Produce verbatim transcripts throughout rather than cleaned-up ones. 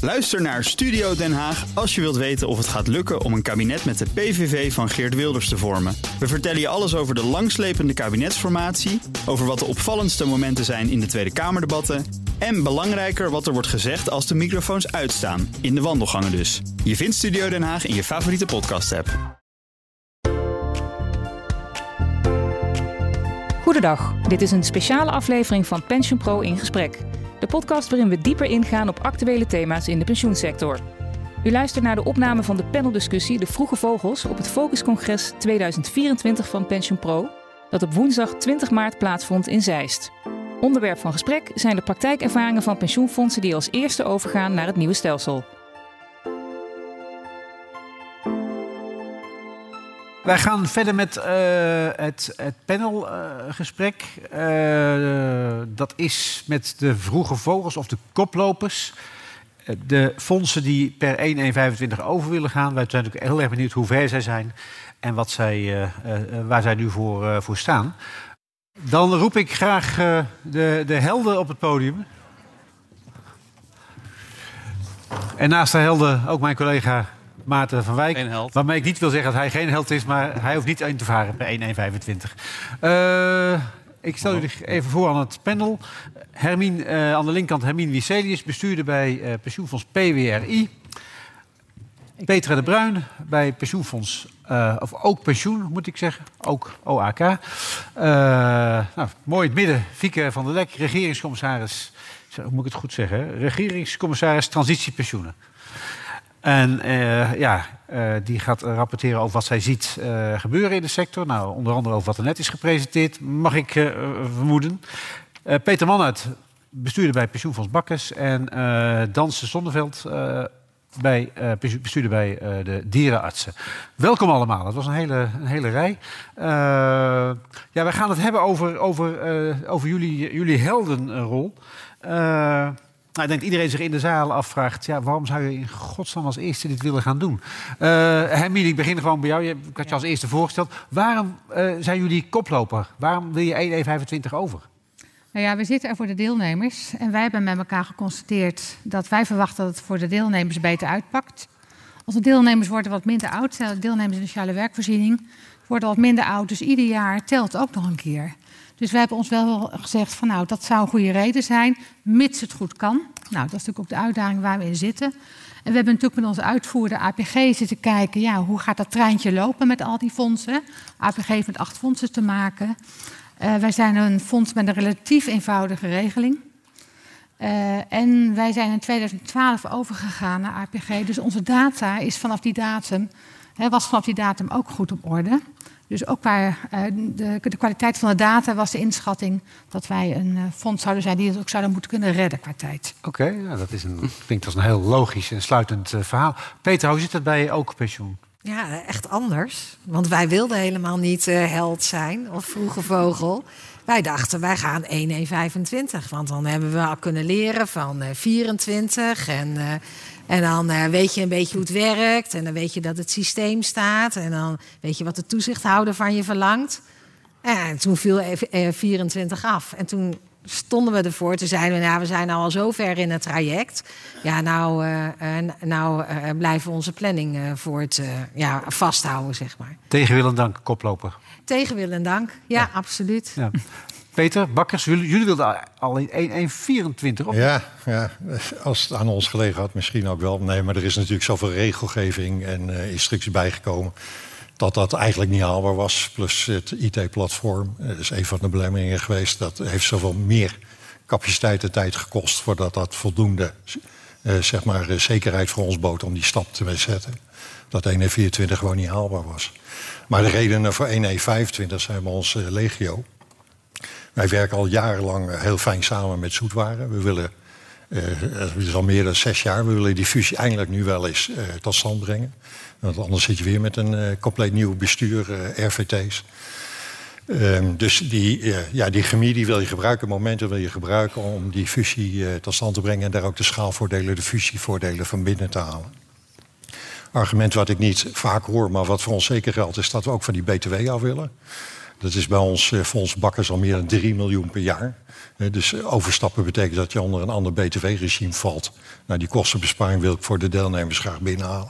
Luister naar Studio Den Haag als je wilt weten of het gaat lukken om een kabinet met de P V V van Geert Wilders te vormen. We vertellen je alles over de langslepende kabinetsformatie, over wat de opvallendste momenten zijn in de Tweede Kamerdebatten en belangrijker wat er wordt gezegd als de microfoons uitstaan, in de wandelgangen dus. Je vindt Studio Den Haag in je favoriete podcast-app. Goedendag, dit is een speciale aflevering van PensioenPro in gesprek. De podcast waarin we dieper ingaan op actuele thema's in de pensioensector. U luistert naar de opname van de paneldiscussie De Vroege Vogels op het Focuscongres tweeduizend vierentwintig van PensioenPro, dat op woensdag twintig maart plaatsvond in Zeist. Onderwerp van gesprek zijn de praktijkervaringen van pensioenfondsen die als eerste overgaan naar het nieuwe stelsel. Wij gaan verder met uh, het, het panelgesprek. Uh, uh, dat is met de vroege vogels of de koplopers. Uh, de fondsen die per één één vijfentwintig over willen gaan. Wij zijn natuurlijk heel erg benieuwd hoe ver zij zijn en wat zij, uh, uh, waar zij nu voor, uh, voor staan. Dan roep ik graag uh, de, de helden op het podium. En naast de helden ook mijn collega Maarten van Wijk, waarmee ik niet wil zeggen dat hij geen held is, maar hij hoeft niet in te varen per één één vijfentwintig. Uh, ik stel jullie even voor aan het panel. Hermien, uh, aan de linkerkant Hermien Wiselius, bestuurder bij uh, pensioenfonds P W R I. Petra de Bruin bij pensioenfonds, uh, of ook pensioen moet ik zeggen, ook O A K. Uh, nou, mooi in het midden, Fieke van der Lek, regeringscommissaris, hoe moet ik het goed zeggen, hè? regeringscommissaris transitiepensioenen. En uh, ja, uh, die gaat rapporteren over wat zij ziet uh, gebeuren in de sector. Nou, onder andere over wat er net is gepresenteerd, mag ik uh, vermoeden. Uh, Peter Mannuit, bestuurder bij pensioenfonds Bakkes. En uh, Danse Zonneveld, uh, bij, uh, bestuurder bij uh, de dierenartsen. Welkom allemaal, het was een hele, een hele rij. Uh, ja, wij gaan het hebben over, over, uh, over jullie, jullie heldenrol. Uh, Nou, ik denk dat iedereen zich in de zaal afvraagt, ja, waarom zou je in godsnaam als eerste dit willen gaan doen? Uh, Hermine, ik begin gewoon bij jou. Ik had je als eerste voorgesteld. Waarom uh, zijn jullie koploper? Waarom wil je één één vijfentwintig over? Nou ja, we zitten er voor de deelnemers. En wij hebben met elkaar geconstateerd dat wij verwachten dat het voor de deelnemers beter uitpakt. Onze deelnemers worden wat minder oud. Deelnemers in de sociale werkvoorziening worden wat minder oud. Dus ieder jaar telt ook nog een keer. Dus we hebben ons wel gezegd van nou, dat zou een goede reden zijn, mits het goed kan. Nou, dat is natuurlijk ook de uitdaging waar we in zitten. En we hebben natuurlijk met onze uitvoerder A P G zitten kijken, ja, hoe gaat dat treintje lopen met al die fondsen? A P G heeft met acht fondsen te maken. Uh, wij zijn een fonds met een relatief eenvoudige regeling. Uh, en wij zijn in tweeduizend twaalf overgegaan naar A P G. Dus onze data is vanaf die datum, hè, was vanaf die datum ook goed op orde. Dus ook waar uh, de, de kwaliteit van de data was de inschatting dat wij een uh, fonds zouden zijn die het ook zouden moeten kunnen redden qua tijd. Oké, okay, nou, dat is een, klinkt als een heel logisch en sluitend uh, verhaal. Peter, hoe zit het bij ook pensioen? Ja, echt anders. Want wij wilden helemaal niet uh, held zijn of vroege vogel. Wij dachten, wij gaan één één vijfentwintig. Want dan hebben we al kunnen leren van uh, vierentwintig. En, uh, en dan uh, weet je een beetje hoe het werkt. En dan weet je dat het systeem staat. En dan weet je wat de toezichthouder van je verlangt. En toen viel uh, vierentwintig af. En toen stonden we ervoor. Toen zeiden we, nou, we zijn al zo ver in het traject. Ja, nou, uh, uh, nou uh, blijven we onze planning uh, voor het uh, ja, vasthouden, zeg maar. Tegen wil en dank, koploper. Tegen wil en dank, ja, ja. absoluut. Ja. Peter, Bakkers, jullie, jullie wilden al in één één vierentwintig op? Ja, ja, als het aan ons gelegen had, misschien ook wel. Nee, maar er is natuurlijk zoveel regelgeving en uh, instructies bijgekomen dat dat eigenlijk niet haalbaar was. Plus het I T-platform, dat is een van de belemmeringen geweest. Dat heeft zoveel meer capaciteit en tijd gekost voordat dat voldoende uh, zeg maar, uh, zekerheid voor ons bood om die stap te zetten. Dat één één vierentwintig gewoon niet haalbaar was. Maar de redenen voor één één vijfentwintig zijn bij ons uh, legio. Wij werken al jarenlang heel fijn samen met Zoetwaren. We willen, uh, het is al meer dan zes jaar, we willen die fusie eindelijk nu wel eens uh, tot stand brengen. Want anders zit je weer met een uh, compleet nieuw bestuur, uh, R V T's. Um, dus die, uh, ja, die chemie die wil je gebruiken, momenten wil je gebruiken om die fusie uh, tot stand te brengen en daar ook de schaalvoordelen, de fusievoordelen van binnen te halen. Argument wat ik niet vaak hoor, maar wat voor ons zeker geldt, is dat we ook van die B T W af willen. Dat is bij ons uh, Fonds Bakkers al meer dan drie miljoen per jaar. Uh, dus uh, overstappen betekent dat je onder een ander B T W-regime valt. Nou, die kostenbesparing wil ik voor de deelnemers graag binnenhalen.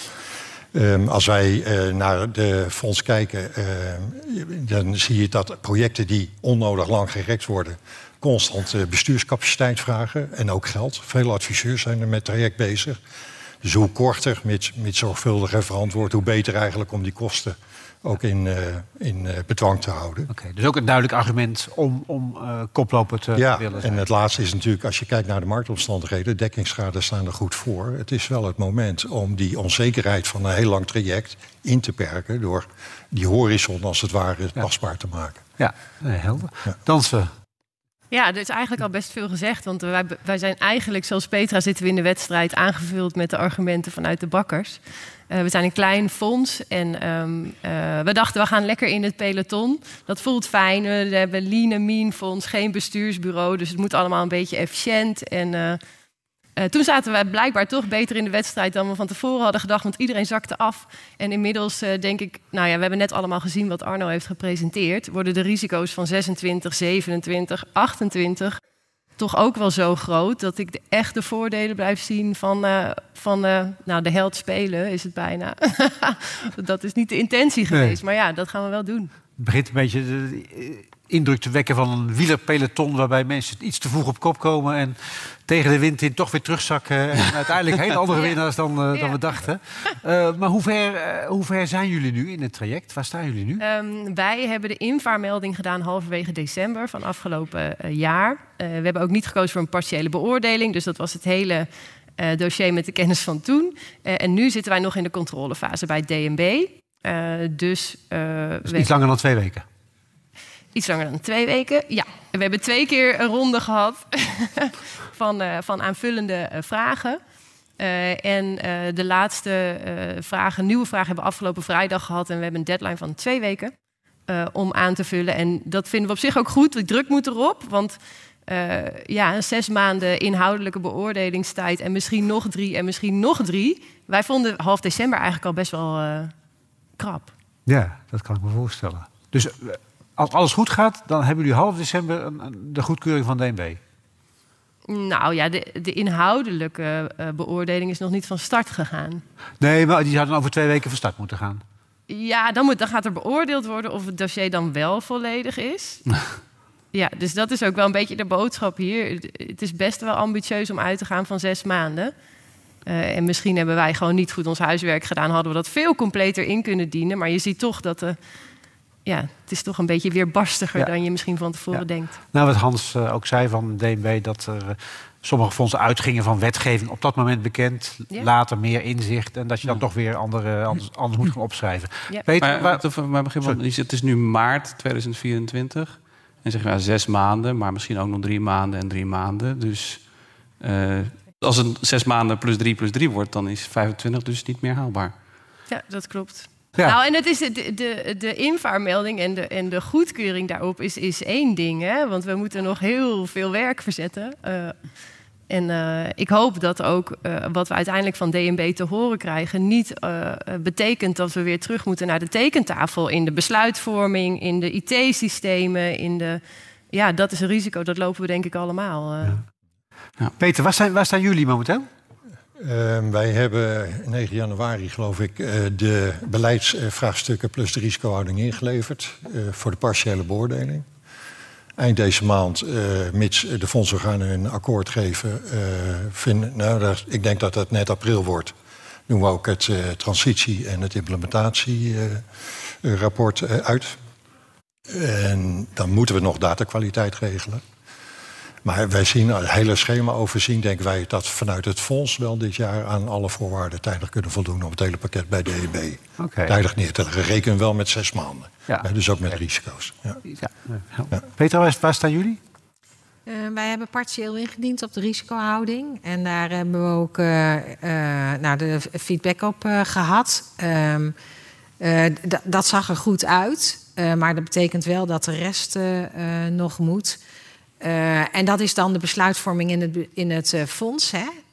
Um, als wij uh, naar de fonds kijken, uh, dan zie je dat projecten die onnodig lang gerekt worden, constant uh, bestuurscapaciteit vragen en ook geld. Veel adviseurs zijn er met traject bezig. Dus hoe korter, met, met zorgvuldig en verantwoord, hoe beter eigenlijk om die kosten ook in, uh, in uh, bedwang te houden. Okay, dus ook een duidelijk argument om, om uh, koploper te ja, willen zijn. En het laatste is natuurlijk, als je kijkt naar de marktomstandigheden, dekkingsgraden staan er goed voor. Het is wel het moment om die onzekerheid van een heel lang traject in te perken door die horizon als het ware ja. pasbaar te maken. Ja, nee, helder. Ja. Dansen. Ja, er is eigenlijk al best veel gezegd. Want wij, wij zijn eigenlijk, zoals Petra, zitten we in de wedstrijd aangevuld met de argumenten vanuit de bakkers. Uh, we zijn een klein fonds en um, uh, we dachten we gaan lekker in het peloton. Dat voelt fijn. We hebben een lean en mean fonds, geen bestuursbureau. Dus het moet allemaal een beetje efficiënt. En uh, uh, toen zaten we blijkbaar toch beter in de wedstrijd dan we van tevoren hadden gedacht. Want iedereen zakte af. En inmiddels uh, denk ik, nou ja, we hebben net allemaal gezien wat Arno heeft gepresenteerd. Worden de risico's van zesentwintig, zevenentwintig, achtentwintig... toch ook wel zo groot dat ik de echte voordelen blijf zien van, uh, van uh, nou, de held spelen is het bijna. Dat is niet de intentie geweest, nee. Maar ja, dat gaan we wel doen. Het begint een beetje de indruk te wekken van een wielerpeloton waarbij mensen iets te vroeg op kop komen en tegen de wind in toch weer terugzakken en uiteindelijk hele andere winnaars dan, uh, ja. dan we dachten. Uh, maar hoe ver, uh, hoe ver zijn jullie nu in het traject? Waar staan jullie nu? Um, wij hebben de invaarmelding gedaan halverwege december van afgelopen uh, jaar. Uh, we hebben ook niet gekozen voor een partiële beoordeling, dus dat was het hele uh, dossier met de kennis van toen. Uh, en nu zitten wij nog in de controlefase bij D N B. Uh, dus, uh, dus iets langer dan twee weken? Iets langer dan twee weken, ja. We hebben twee keer een ronde gehad van, uh, van aanvullende uh, vragen. Uh, en uh, de laatste uh, vragen, nieuwe vragen hebben we afgelopen vrijdag gehad. En we hebben een deadline van twee weken uh, om aan te vullen. En dat vinden we op zich ook goed. De druk moet erop, want uh, ja, zes maanden inhoudelijke beoordelingstijd en misschien nog drie en misschien nog drie. Wij vonden half december eigenlijk al best wel uh, krap. Ja, dat kan ik me voorstellen. Dus uh, als alles goed gaat, dan hebben jullie half december een, een, de goedkeuring van D N B? Nou ja, de, de inhoudelijke uh, beoordeling is nog niet van start gegaan. Nee, maar die zou dan over twee weken van start moeten gaan. Ja, dan, moet, dan gaat er beoordeeld worden of het dossier dan wel volledig is. Ja, dus dat is ook wel een beetje de boodschap hier. Het is best wel ambitieus om uit te gaan van zes maanden. Uh, en misschien hebben wij gewoon niet goed ons huiswerk gedaan. Hadden we dat veel completer in kunnen dienen. Maar je ziet toch dat de, ja, het is toch een beetje weerbarstiger ja. dan je misschien van tevoren ja. denkt. Nou, wat Hans uh, ook zei van D N B, dat er uh, sommige fondsen uitgingen van wetgeving op dat moment bekend. Ja. Later meer inzicht. En dat je dan ja. toch weer andere, anders, anders moet gaan opschrijven. Ja. Peter, maar, waar... Even, maar begin van, het is nu maart tweeduizend vierentwintig. En zeg je nou zes maanden, maar misschien ook nog drie maanden en drie maanden. Dus uh, als het zes maanden plus drie plus drie wordt, dan is vijfentwintig dus niet meer haalbaar. Ja, dat klopt. Ja. Nou, en het is de, de, de invaarmelding en de, en de goedkeuring daarop is, is één ding. Hè? Want we moeten nog heel veel werk verzetten. Uh, en uh, ik hoop dat ook uh, wat we uiteindelijk van D N B te horen krijgen niet uh, betekent dat we weer terug moeten naar de tekentafel in de besluitvorming, in de I T-systemen, in de. Ja, dat is een risico. Dat lopen we denk ik allemaal. Uh. Ja. Ja. Peter, waar staan, waar staan jullie momenteel? Uh, wij hebben negen januari, geloof ik, uh, de beleidsvraagstukken plus de risicohouding ingeleverd uh, voor de partiële beoordeling. Eind deze maand, uh, mits de fondsorganen een akkoord geven, uh, vind, nou, dat, ik denk dat dat net april wordt. Doen we ook het uh, transitie- en het implementatierapport uh, uh, uit. En dan moeten we nog datakwaliteit regelen. Maar wij zien het hele schema overzien, denken wij dat vanuit het fonds wel dit jaar aan alle voorwaarden tijdig kunnen voldoen op het hele pakket bij D N B. Okay. Tijdig neer te leggen. Rekenen wel met zes maanden. Ja. Ja, dus ook met risico's. Ja. Ja. Ja. Petra, waar, waar staan jullie? Uh, wij hebben partieel ingediend op de risicohouding. En daar hebben we ook uh, uh, nou, de feedback op uh, gehad. Um, uh, d- dat zag er goed uit. Uh, maar dat betekent wel dat de rest uh, uh, nog moet. Uh, en dat is dan de besluitvorming in het, in het uh, fonds. Hè?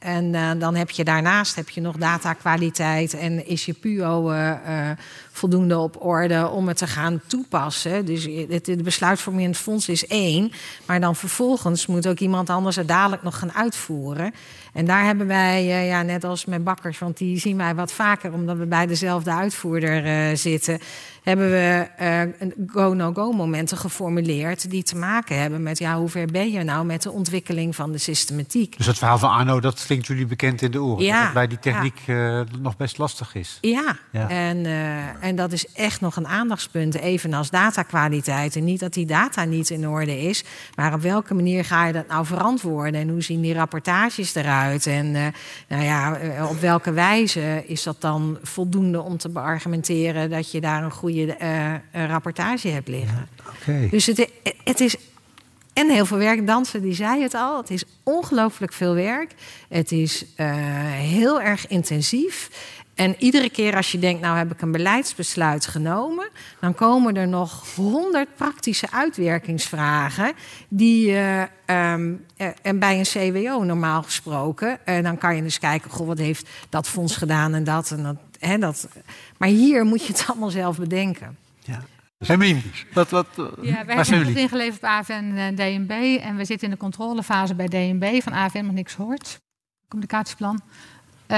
En uh, dan heb je daarnaast heb je nog datakwaliteit en is je P U O uh, uh, voldoende op orde om het te gaan toepassen. Dus het, de besluitvorming in het fonds is één, maar dan vervolgens moet ook iemand anders het dadelijk nog gaan uitvoeren. En daar hebben wij, uh, ja, net als met bakkers, want die zien wij wat vaker omdat we bij dezelfde uitvoerder uh, zitten, hebben we uh, een go-no-go momenten geformuleerd die te maken hebben met, ja, hoe ver ben je nou met de ontwikkeling van de systematiek. Dus het verhaal van Arno, dat klinkt jullie bekend in de oren. Ja, dat het bij die techniek ja. uh, nog best lastig is. Ja, ja. En, uh, en dat is echt nog een aandachtspunt, evenals datakwaliteit. En niet dat die data niet in orde is, maar op welke manier ga je dat nou verantwoorden? En hoe zien die rapportages eruit? En uh, nou ja, uh, op welke wijze is dat dan voldoende om te beargumenteren dat je daar een goede uh, rapportage hebt liggen? Ja, okay. Dus het, het is... En heel veel werk. Dansen, die zei het al. Het is ongelooflijk veel werk. Het is uh, heel erg intensief. En iedere keer als je denkt, nou heb ik een beleidsbesluit genomen, dan komen er nog honderd praktische uitwerkingsvragen die uh, um, uh, en bij een C W O normaal gesproken, uh, dan kan je dus kijken, goh, wat heeft dat fonds gedaan en dat en dat, hè, dat. Maar hier moet je het allemaal zelf bedenken. Ja. Hermine, wat, wat, ja, wij hebben het ingeleverd bij A F N en D N B. En we zitten in de controlefase bij D N B. Van A F N nog niks gehoord. Communicatieplan. Uh,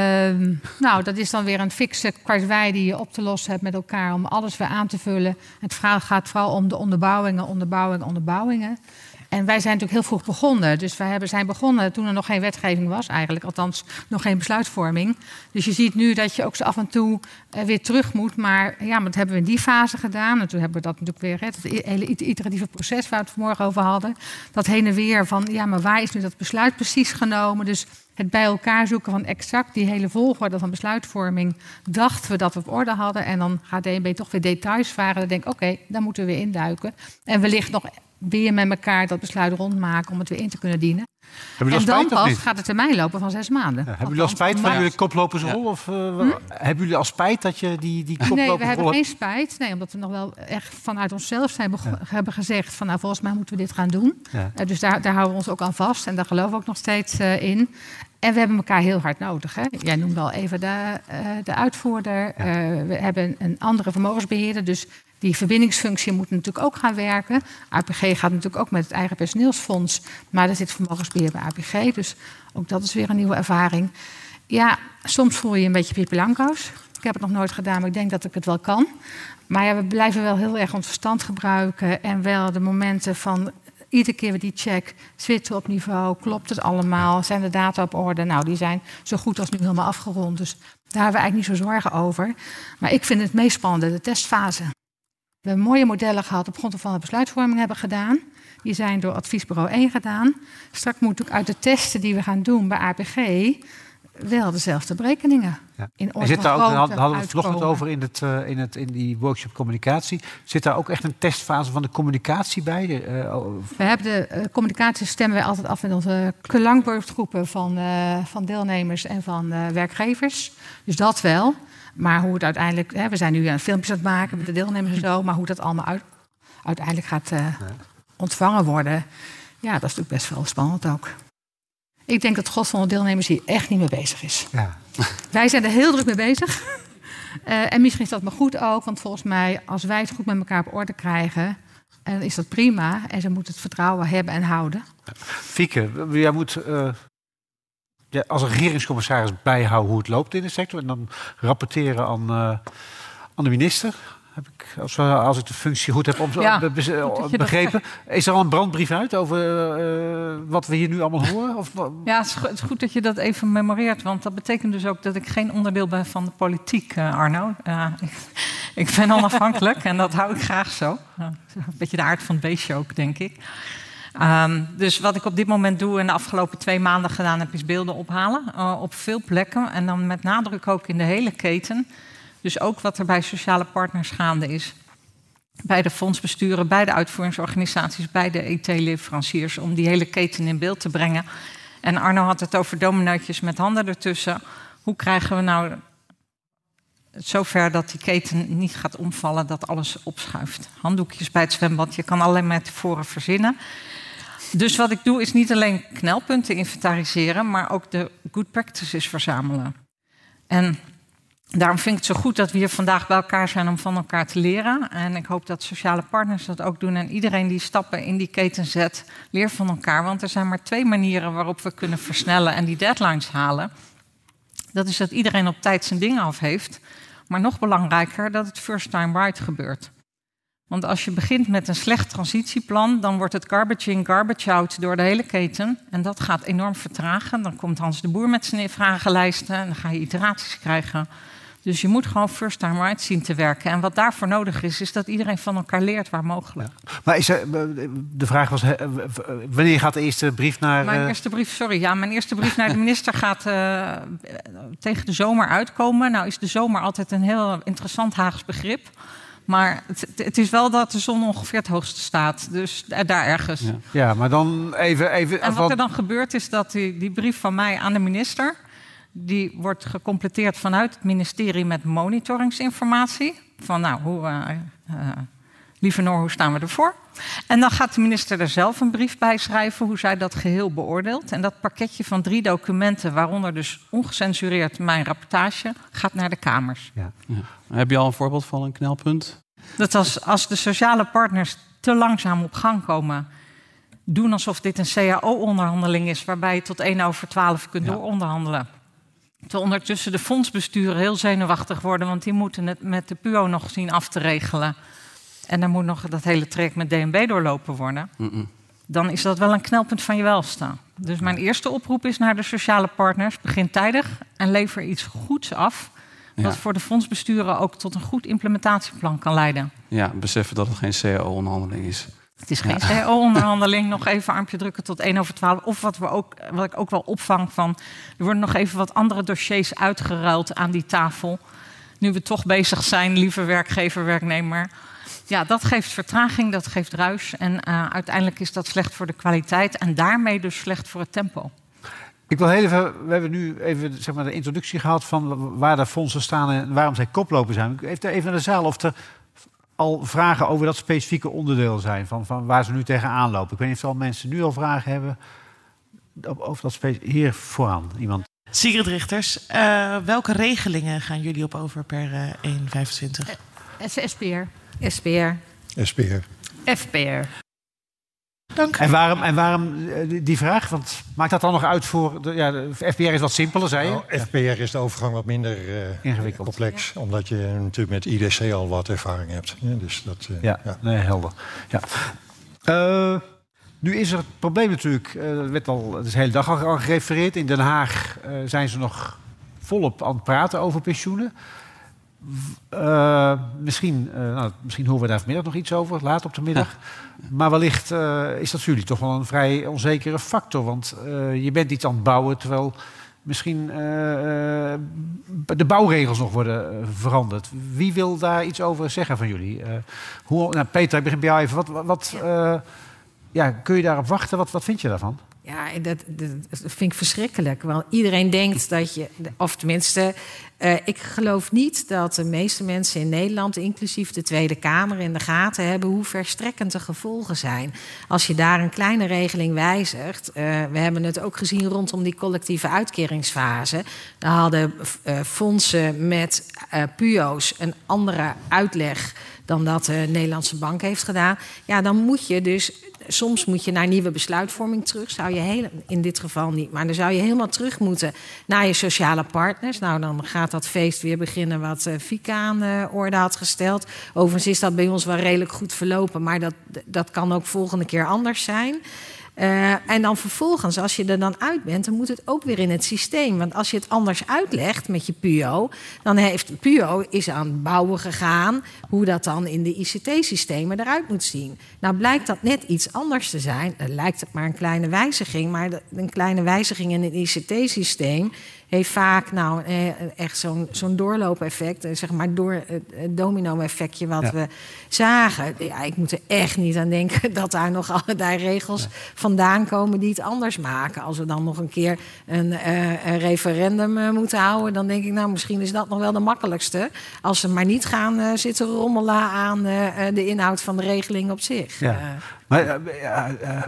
nou, dat is dan weer een fikse kwartwei die je op te lossen hebt met elkaar om alles weer aan te vullen. Het gaat vooral om de onderbouwingen, onderbouwingen, onderbouwingen. En wij zijn natuurlijk heel vroeg begonnen. Dus wij hebben, zijn begonnen toen er nog geen wetgeving was eigenlijk. Althans, nog geen besluitvorming. Dus je ziet nu dat je ook zo af en toe uh, weer terug moet. Maar ja, maar dat hebben we in die fase gedaan. En toen hebben we dat natuurlijk weer, hè, het hele iteratieve proces waar we het vanmorgen over hadden. Dat heen en weer van, ja, maar waar is nu dat besluit precies genomen? Dus het bij elkaar zoeken van exact die hele volgorde van besluitvorming dachten we dat we op orde hadden. En dan gaat D N B toch weer details vragen. Dan denk ik, oké, okay, daar moeten we weer induiken. En wellicht nog weer met elkaar dat besluit rondmaken om het weer in te kunnen dienen. En dan pas gaat de termijn lopen van zes maanden. Ja, hebben jullie al spijt van jullie koplopersrol? Ja. Of, uh, hm? Hebben jullie al spijt dat je die, die koplopersrol... Nee, we hebben geen spijt. Nee, omdat we nog wel echt vanuit onszelf zijn bego- ja. hebben gezegd van, nou, volgens mij moeten we dit gaan doen. Ja. Uh, dus daar, daar houden we ons ook aan vast. En daar geloven we ook nog steeds uh, in. En we hebben elkaar heel hard nodig. Hè? Jij noemde al even de, uh, de uitvoerder. Ja. Uh, we hebben een andere vermogensbeheerder. Dus die verbindingsfunctie moet natuurlijk ook gaan werken. A P G gaat natuurlijk ook met het eigen personeelsfonds. Maar er zit vermogensbeheer bij A P G. Dus ook dat is weer een nieuwe ervaring. Ja, soms voel je je een beetje Pipi Langkous. Ik heb het nog nooit gedaan, maar ik denk dat ik het wel kan. Maar ja, we blijven wel heel erg ons verstand gebruiken. En wel de momenten van iedere keer weer die check. Zitten we op niveau? Klopt het allemaal? Zijn de data op orde? Nou, die zijn zo goed als nu helemaal afgerond. Dus daar hebben we eigenlijk niet zo zorgen over. Maar ik vind het meest spannende de testfase. We hebben mooie modellen gehad op grond van de besluitvorming hebben gedaan. Die zijn door adviesbureau één gedaan. Straks moet ook uit de testen die we gaan doen bij A P G wel dezelfde berekeningen. Ja. In orde zit daar ook, hadden we het vanochtend over in, het, uh, in, het, in die workshop communicatie. Zit daar ook echt een testfase van de communicatie bij? Uh, oh. We hebben de uh, communicatie stemmen wij altijd af in onze klankbordgroepen van, uh, van deelnemers en van uh, werkgevers. Dus dat wel. Maar hoe het uiteindelijk, hè, we zijn nu aan filmpjes aan het maken met de deelnemers en zo, maar hoe dat allemaal uit, uiteindelijk gaat uh, ja. ontvangen worden, ja, dat is natuurlijk best wel spannend ook. Ik denk dat het gros van de deelnemers hier echt niet mee bezig is. Ja. Wij zijn er heel druk mee bezig. Uh, en misschien is dat maar goed ook, want volgens mij, als wij het goed met elkaar op orde krijgen, dan is dat prima. En ze moeten het vertrouwen hebben en houden. Fieke, jij moet uh, ja, als een regeringscommissaris bijhouden hoe het loopt in de sector en dan rapporteren aan, uh, aan de minister. Heb ik, als, als ik de functie goed heb om, ja, be, be, begrepen. Is er al een brandbrief uit over uh, wat we hier nu allemaal horen? Of... Ja, het is, goed, het is goed dat je dat even memoreert. Want dat betekent dus ook dat ik geen onderdeel ben van de politiek, uh, Arno. Uh, ik, ik ben onafhankelijk en dat hou ik graag zo. Uh, een beetje de aard van het beestje ook, denk ik. Um, dus wat ik op dit moment doe en de afgelopen twee maanden gedaan heb, is beelden ophalen. Uh, op veel plekken en dan met nadruk ook in de hele keten. Dus ook wat er bij sociale partners gaande is. Bij de fondsbesturen, bij de uitvoeringsorganisaties, bij de I T-leveranciers. Om die hele keten in beeld te brengen. En Arno had het over dominootjes met handen ertussen. Hoe krijgen we nou het zover dat die keten niet gaat omvallen, dat alles opschuift? Handdoekjes bij het zwembad, je kan alleen maar tevoren verzinnen. Dus wat ik doe is niet alleen knelpunten inventariseren, maar ook de good practices verzamelen. En daarom vind ik het zo goed dat we hier vandaag bij elkaar zijn om van elkaar te leren. En ik hoop dat sociale partners dat ook doen. En iedereen die stappen in die keten zet, leert van elkaar. Want er zijn maar twee manieren waarop we kunnen versnellen en die deadlines halen. Dat is dat iedereen op tijd zijn dingen af heeft. Maar nog belangrijker, dat het first time right gebeurt. Want als je begint met een slecht transitieplan, dan wordt het garbage in, garbage out door de hele keten. En dat gaat enorm vertragen. Dan komt Hans de Boer met zijn vragenlijsten en dan ga je iteraties krijgen. Dus je moet gewoon first time right zien te werken. En wat daarvoor nodig is, is dat iedereen van elkaar leert waar mogelijk. Ja. Maar is er, de vraag was, wanneer gaat de eerste brief naar... Mijn eerste brief, sorry, ja, mijn eerste brief naar de minister gaat uh, tegen de zomer uitkomen. Nou is de zomer altijd een heel interessant Haags begrip. Maar het, het is wel dat de zon ongeveer het hoogste staat. Dus daar ergens. Ja, ja maar dan even... even en wat er dan gebeurt is dat die, die brief van mij aan de minister... die wordt gecompleteerd vanuit het ministerie met monitoringsinformatie. Van nou, hoe, uh, uh, lieve Noor, hoe staan we ervoor? En dan gaat de minister er zelf een brief bij schrijven... hoe zij dat geheel beoordeelt. En dat pakketje van drie documenten... waaronder dus ongecensureerd mijn rapportage... gaat naar de Kamers. Ja. Ja. Heb je al een voorbeeld van een knelpunt? Dat als, als de sociale partners te langzaam op gang komen... doen alsof dit een C A O-onderhandeling is... waarbij je tot één over twaalf kunt ja. dooronderhandelen. Terwijl ondertussen de fondsbesturen heel zenuwachtig worden... want die moeten het met de P U O nog zien af te regelen. En dan moet nog dat hele traject met D N B doorlopen worden. Mm-mm. Dan is dat wel een knelpunt van je welstaan. Dus mijn eerste oproep is naar de sociale partners. Begin tijdig en lever iets goeds af... wat ja. voor de fondsbesturen ook tot een goed implementatieplan kan leiden. Ja, beseffen dat het geen C A O-onderhandeling is. Het is geen ja. C A O-onderhandeling, nog even armpje drukken tot één over twaalf. Of wat, we ook, wat ik ook wel opvang van... er worden nog even wat andere dossiers uitgeruild aan die tafel. Nu we toch bezig zijn, lieve werkgever, werknemer. Ja, dat geeft vertraging, dat geeft ruis. En uh, uiteindelijk is dat slecht voor de kwaliteit... en daarmee dus slecht voor het tempo. Ik wil heel even, we hebben nu even zeg maar, de introductie gehad... van waar de fondsen staan en waarom zij koploper zijn. Even even naar de zaal of er... al vragen over dat specifieke onderdeel zijn, van, van waar ze nu tegenaan lopen. Ik weet niet of al mensen nu al vragen hebben over dat specifieke... Hier vooraan, iemand. Sigrid Richters, uh, welke regelingen gaan jullie op over per uh, één vijfentwintig? S P R. S P R. S P R. F P R. Dank. En waarom, en waarom die vraag? Want maakt dat dan nog uit voor... De, ja, de F P R is wat simpeler, zei je? Nou, F P R is de overgang wat minder uh, ingewikkeld, complex. Ja. Omdat je natuurlijk met I D C al wat ervaring hebt. Ja, dus dat, uh, ja, ja. Nee, helder. Ja. Uh, nu is er het probleem natuurlijk... Uh, er werd al, het is de hele dag al gerefereerd. In Den Haag uh, zijn ze nog volop aan het praten over pensioenen. Uh, misschien, uh, nou, misschien horen we daar vanmiddag nog iets over, laat op de middag. Ja. Maar wellicht uh, is dat voor jullie toch wel een vrij onzekere factor. Want uh, je bent iets aan het bouwen, terwijl misschien uh, uh, de bouwregels nog worden uh, veranderd. Wie wil daar iets over zeggen van jullie? Uh, hoe, nou, Peter, ik begin bij jou even. Wat, wat, uh, ja, kun je daarop wachten? Wat, wat vind je daarvan? Ja, dat, dat vind ik verschrikkelijk. Want iedereen denkt dat je... Of tenminste, uh, ik geloof niet dat de meeste mensen in Nederland... inclusief de Tweede Kamer in de gaten hebben... hoe verstrekkend de gevolgen zijn. Als je daar een kleine regeling wijzigt... Uh, we hebben het ook gezien rondom die collectieve uitkeringsfase. Daar hadden uh, fondsen met uh, P U O's een andere uitleg... dan dat de Nederlandse Bank heeft gedaan. Ja, dan moet je dus... Soms moet je naar nieuwe besluitvorming terug. Zou je heel, in dit geval niet. Maar dan zou je helemaal terug moeten naar je sociale partners. Nou, dan gaat dat feest weer beginnen wat uh, Fieke aan de uh, orde had gesteld. Overigens is dat bij ons wel redelijk goed verlopen. Maar dat, dat kan ook volgende keer anders zijn. Uh, en dan vervolgens, als je er dan uit bent... dan moet het ook weer in het systeem. Want als je het anders uitlegt met je P U O... dan heeft P U O is aan het bouwen gegaan... hoe dat dan in de I C T-systemen eruit moet zien. Nou blijkt dat net iets anders te zijn. Dan lijkt het maar een kleine wijziging... maar de, een kleine wijziging in het I C T-systeem... heeft vaak nou echt zo'n, zo'n doorloopeffect... zeg maar door het domino-effectje wat ja. we zagen. Ja, ik moet er echt niet aan denken dat daar nog allerlei regels... Ja. vandaan komen die het anders maken. Als we dan nog een keer een, uh, een referendum uh, moeten houden... dan denk ik, nou, misschien is dat nog wel de makkelijkste... als ze maar niet gaan uh, zitten rommelen aan uh, de inhoud van de regeling op zich. Ja. Uh, maar uh, uh, uh,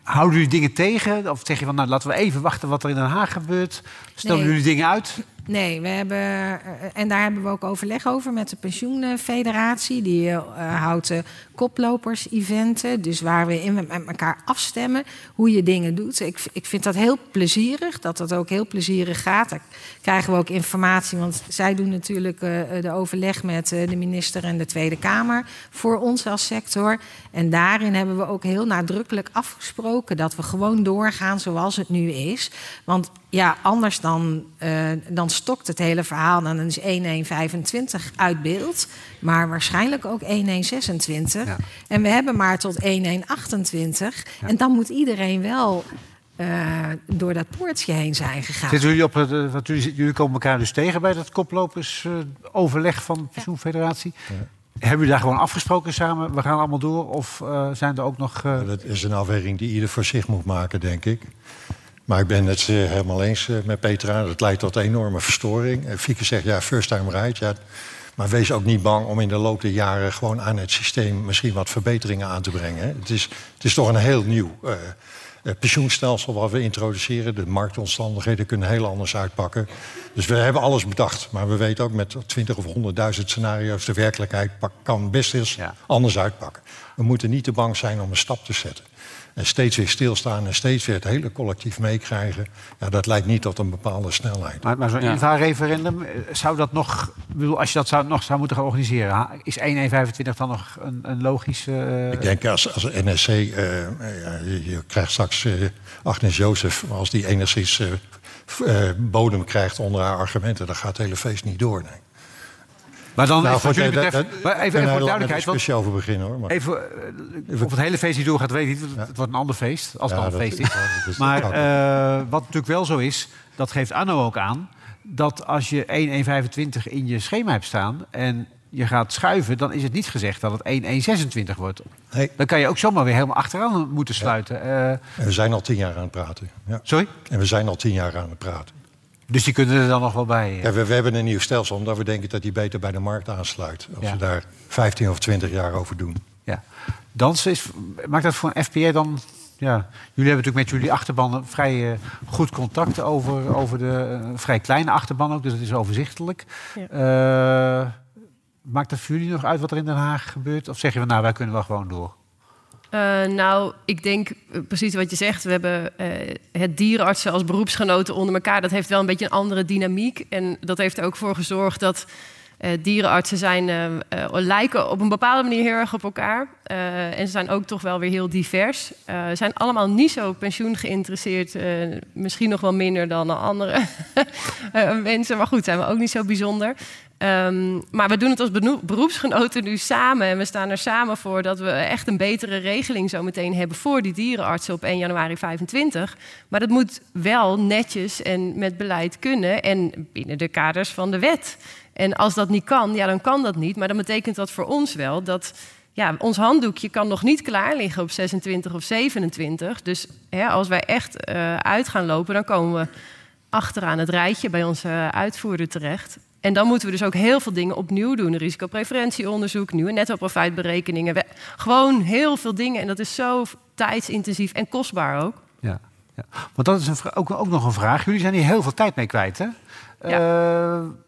houden jullie dingen tegen? Of zeg je van, nou, laten we even wachten wat er in Den Haag gebeurt? Stellen Nee. jullie dingen uit? Nee, we hebben, en daar hebben we ook overleg over met de pensioenfederatie. Die uh, houdt uh, koplopers-eventen, dus waar we in met elkaar afstemmen hoe je dingen doet. Ik, ik vind dat heel plezierig, dat dat ook heel plezierig gaat. Daar krijgen we ook informatie, want zij doen natuurlijk uh, de overleg met uh, de minister en de Tweede Kamer voor ons als sector. En daarin hebben we ook heel nadrukkelijk afgesproken dat we gewoon doorgaan zoals het nu is. Want ja, anders dan, uh, dan stokt het hele verhaal. Dan is één één vijfentwintig uit beeld, maar waarschijnlijk ook één één zesentwintig. Ja. En we hebben maar tot één één achtentwintig. Ja. En dan moet iedereen wel uh, door dat poortje heen zijn gegaan. Zitten jullie op het, uh, wat jullie, jullie komen elkaar dus tegen bij dat koplopersoverleg uh, van de pensioenfederatie? Ja. Hebben jullie daar gewoon afgesproken samen? We gaan allemaal door? Of uh, zijn er ook nog... Uh... Ja, dat is een afweging die ieder voor zich moet maken, denk ik. Maar ik ben het uh, helemaal eens uh, met Petra. Dat leidt tot enorme verstoring. Uh, Fieke zegt, ja, first time right. Ja, maar wees ook niet bang om in de loop der jaren gewoon aan het systeem misschien wat verbeteringen aan te brengen. Hè. Het, is, het is toch een heel nieuw uh, uh, pensioenstelsel wat we introduceren. De marktomstandigheden kunnen heel anders uitpakken. Dus we hebben alles bedacht. Maar we weten ook met twintig of honderdduizend scenario's... de werkelijkheid kan best eens ja. anders uitpakken. We moeten niet te bang zijn om een stap te zetten. En steeds weer stilstaan en steeds weer het hele collectief meekrijgen. Ja, dat leidt niet tot een bepaalde snelheid. Maar, maar zo'n ja. invaarreferendum, zou dat nog... Bedoel, als je dat zou, nog zou moeten gaan organiseren... is één één vijfentwintig dan nog een, een logische... Uh... Ik denk als, als N S C... Uh, ja, je, je krijgt straks uh, Agnes Jozef... als die enigszins uh, uh, bodem krijgt onder haar argumenten... dan gaat het hele feest niet door, nee. Maar dan, nou, wat jullie dat, betreft, dat, maar even, even voor de duidelijkheid. Want, over beginnen, hoor, maar. Even, uh, of het hele feest niet doorgaat, weet ik niet. Het ja. wordt een ander feest, als het ja, al een feest is. is. Maar uh, wat natuurlijk wel zo is, dat geeft Arno ook aan... dat als je één één vijfentwintig in je schema hebt staan... en je gaat schuiven, dan is het niet gezegd dat het één één zesentwintig wordt. Nee. Dan kan je ook zomaar weer helemaal achteraan moeten sluiten. Ja. Uh, en we zijn al tien jaar aan het praten. Ja. Sorry? En we zijn al tien jaar aan het praten. Dus die kunnen er dan nog wel bij? Ja, we, we hebben een nieuw stelsel, omdat we denken dat die beter bij de markt aansluit. Als ja. we daar vijftien of twintig jaar over doen. Ja. Dansen is, maakt dat voor een F P R dan... Ja, jullie hebben natuurlijk met jullie achterban vrij uh, goed contact over, over de uh, vrij kleine achterban ook. Dus het is overzichtelijk. Ja. Uh, maakt dat voor jullie nog uit wat er in Den Haag gebeurt? Of zeg je van, nou, wij kunnen wel gewoon door? Uh, nou, ik denk uh, precies wat je zegt. We hebben uh, het dierenartsen als beroepsgenoten onder elkaar. Dat heeft wel een beetje een andere dynamiek. En dat heeft er ook voor gezorgd dat uh, dierenartsen zijn, uh, uh, lijken op een bepaalde manier heel erg op elkaar. Uh, en ze zijn ook toch wel weer heel divers. Uh, zijn allemaal niet zo pensioen geïnteresseerd. Uh, misschien nog wel minder dan andere uh, mensen. Maar goed, zijn we ook niet zo bijzonder. Um, maar we doen het als beroepsgenoten nu samen. En we staan er samen voor dat we echt een betere regeling zo meteen hebben voor die dierenartsen op één januari vijfentwintig. Maar dat moet wel netjes en met beleid kunnen en binnen de kaders van de wet. En als dat niet kan, ja, dan kan dat niet. Maar dan betekent dat voor ons wel dat ja, ons handdoekje kan nog niet klaar liggen op zesentwintig of zevenentwintig. Dus hè, als wij echt uh, uit gaan lopen, dan komen we achteraan het rijtje bij onze uitvoerder terecht. En dan moeten we dus ook heel veel dingen opnieuw doen. Risicopreferentieonderzoek, nieuwe netto-profijtberekeningen. We, gewoon heel veel dingen. En dat is zo tijdsintensief en kostbaar ook. Ja, ja. Want dat is een, ook, ook nog een vraag. Jullie zijn hier heel veel tijd mee kwijt, hè? Ja. Uh,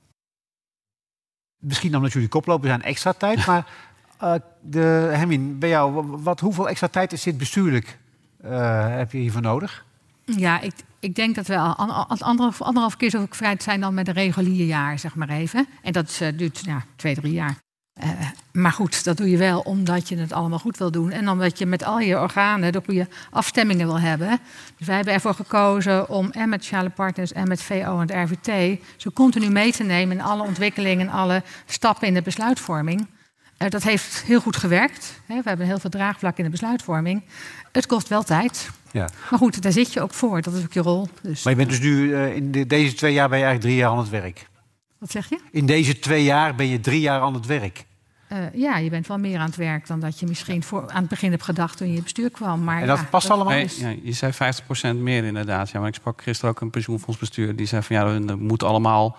misschien omdat jullie koplopen zijn extra tijd. Maar uh, de, Hermine, bij jou, wat, hoeveel extra tijd is dit bestuurlijk? Uh, heb je hiervoor nodig? Ja, ik, ik denk dat we al anderhalf, anderhalf keer zo kwijt zijn dan met een regulier jaar, zeg maar even. En dat uh, duurt ja, twee, drie jaar. Uh, maar goed, dat doe je wel omdat je het allemaal goed wil doen. En omdat je met al je organen de goede afstemmingen wil hebben. Dus wij hebben ervoor gekozen om en met sociale partners en met V O en het R V T... zo continu mee te nemen in alle ontwikkelingen en alle stappen in de besluitvorming. Uh, dat heeft heel goed gewerkt. Hè. We hebben heel veel draagvlak in de besluitvorming. Het kost wel tijd. Ja. Maar goed, daar zit je ook voor. Dat is ook je rol. Dus. Maar je bent dus nu, uh, in de, deze twee jaar ben je eigenlijk drie jaar aan het werk. Wat zeg je? In deze twee jaar ben je drie jaar aan het werk. Uh, ja, je bent wel meer aan het werk dan dat je misschien voor, aan het begin hebt gedacht toen je in het bestuur kwam. Maar en dat ja, past dat allemaal? Nee, ja, je zei vijftig procent meer inderdaad. Ja, maar ik sprak gisteren ook een pensioenfondsbestuur. Die zei van ja, dat moet allemaal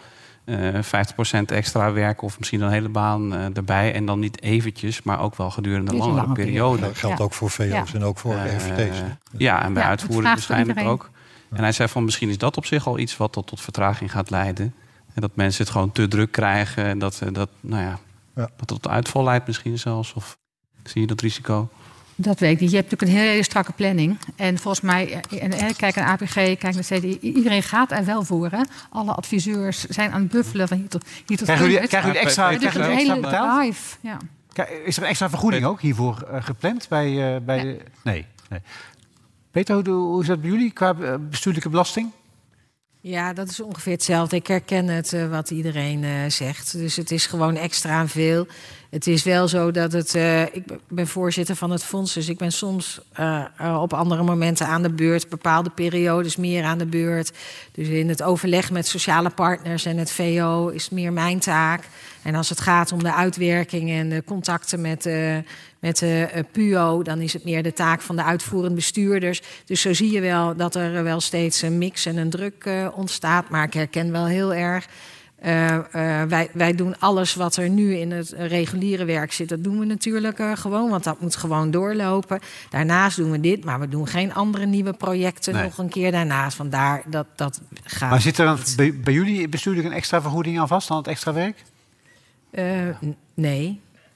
uh, vijftig procent extra werken of misschien een hele baan uh, erbij. En dan niet eventjes, maar ook wel gedurende een langere lange periode. Dat geldt ja. ook voor V O's ja. en ook voor uh, R V T's. Uh, ja, en bij ja, uitvoering waarschijnlijk ook. Ja. En hij zei van misschien is dat op zich al iets wat tot, tot vertraging gaat leiden. En dat mensen het gewoon te druk krijgen. En dat, dat, nou ja, ja. dat tot uitval leidt misschien zelfs. Of zie je dat risico? Dat weet ik niet. Je hebt natuurlijk een hele strakke planning. En volgens mij, en, kijk naar A P G, kijk naar C D I. Iedereen gaat er wel voor. Hè? Alle adviseurs zijn aan het buffelen van hier tot hier tot Krijgen jullie, krijgen jullie extra, krijgen jullie extra betaald? Live, ja. Is er een extra vergoeding ook hiervoor uh, gepland? Bij, uh, bij ja. de, nee, nee. Peter, hoe, hoe is dat bij jullie qua bestuurlijke belasting? Ja, dat is ongeveer hetzelfde. Ik herken het uh, wat iedereen uh, zegt. Dus het is gewoon extra veel. Het is wel zo dat het... Uh, ik ben voorzitter van het fonds, dus ik ben soms uh, uh, op andere momenten aan de beurt. Bepaalde periodes meer aan de beurt. Dus in het overleg met sociale partners en het V O is het meer mijn taak. En als het gaat om de uitwerking en de contacten met... Uh, Met de uh, P U O, dan is het meer de taak van de uitvoerend bestuurders. Dus zo zie je wel dat er wel steeds een mix en een druk uh, ontstaat. Maar ik herken wel heel erg... Uh, uh, wij, wij doen alles wat er nu in het reguliere werk zit. Dat doen we natuurlijk uh, gewoon, want dat moet gewoon doorlopen. Daarnaast doen we dit, maar we doen geen andere nieuwe projecten nee. nog een keer daarnaast. Vandaar dat dat gaat. Maar zit er dan bij, bij jullie bestuurlijk een extra vergoeding aan vast, aan het extra werk? Uh, n- nee.